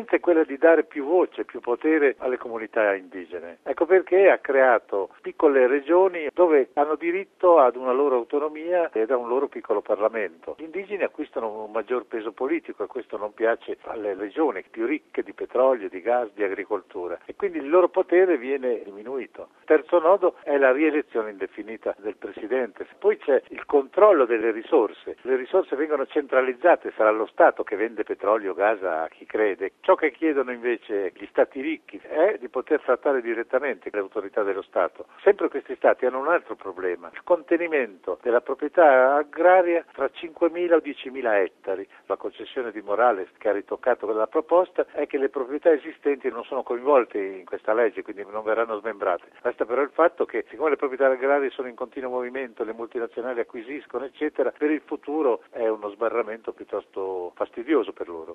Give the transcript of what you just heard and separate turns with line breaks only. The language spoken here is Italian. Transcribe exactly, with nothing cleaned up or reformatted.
esperienza è quella di dare più voce, più potere alle comunità indigene. Ecco perché ha creato piccole regioni dove hanno diritto ad una loro autonomia ed a un loro piccolo Parlamento. Gli indigeni acquistano un maggior peso politico e questo non piace alle regioni più ricche di petrolio, di gas, di agricoltura e quindi il loro potere viene diminuito. Il terzo nodo è la rielezione indefinita del Presidente. Poi c'è il controllo delle risorse. Le risorse vengono centralizzate, sarà lo Stato che vende petrolio, gas a chi crede. Ciò che chiedono invece gli Stati ricchi è di poter trattare direttamente le autorità dello Stato. Sempre questi Stati hanno un altro problema, il contenimento della proprietà agraria tra cinquemila o diecimila ettari. La concessione di Morales che ha ritoccato quella proposta è che le proprietà esistenti non sono coinvolte in questa legge, quindi non verranno smembrate. Resta però il fatto che siccome le proprietà agrarie sono in continuo movimento, le multinazionali acquisiscono eccetera, per il futuro è uno sbarramento piuttosto fastidioso per loro.